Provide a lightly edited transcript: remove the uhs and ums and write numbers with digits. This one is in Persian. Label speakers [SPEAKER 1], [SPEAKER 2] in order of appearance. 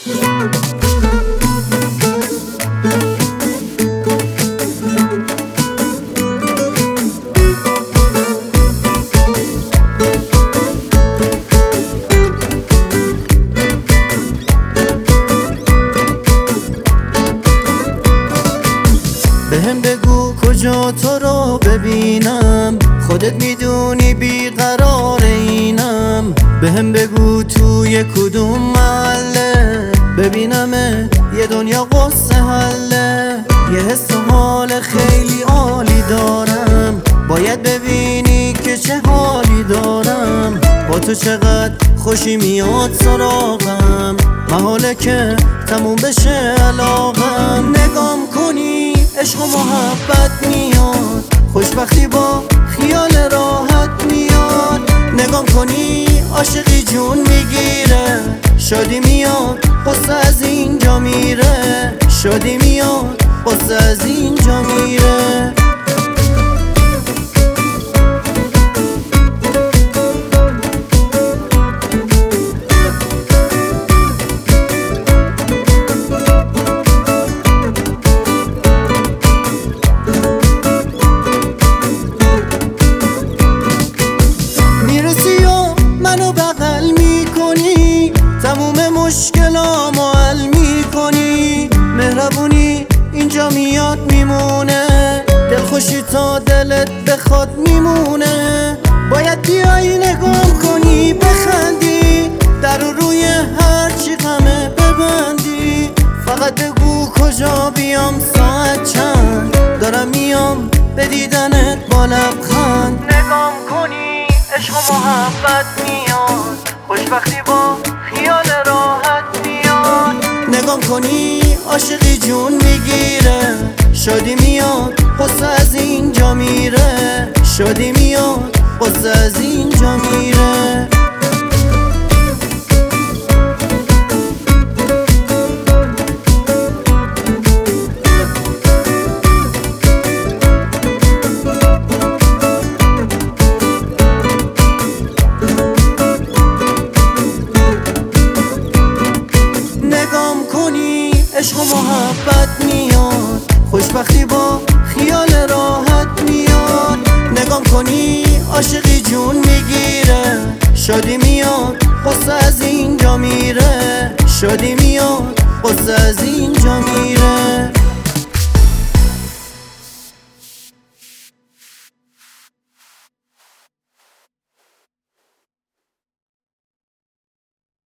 [SPEAKER 1] بهم بگو کجا تو رو ببینم، خودت میدونی بیقرار اینم. بهم بگو توی کدوم محله ببینم یه دنیا قصه حله. یه حس و حال خیلی عالی دارم، باید ببینی که چه حالی دارم. با تو چقدر خوشی میاد سراغم، محاله که تموم بشه علاقم. نگام کنی عشق و محبت میاد، خوشبختی با خیال راحت میاد. نگام کنی عاشقی جون میگیره، شادی میاد قصه از اینجا میره. شادی میاد قصه از اینجا میره. منو بغل میکنی، تموم مشکلامو حل میکنی. مهربونی اینجا میاد میمونه، دلخوشی تا دلت بخواد میمونه. باید بیایی نگام کنی بخندی، در روی هر چی غمه ببندی. فقط بگو کجا بیام، ساعت چند، دارم میام به دیدنت با لبخند. نگام کنی عشق و محبت میاد، خوشبختی با خیال راحت میاد. نگام کنی عاشقی جون میگیره، شادی میاد قصه از اینجا میره. شادی میاد قصه از اینجا میره. عشق و محبت میاد، خوشبختی با خیال راحت میاد. نگام کنی عاشقی جون میگیره، شادی میاد قصه از اینجا میره. شادی میاد قصه از اینجا میره.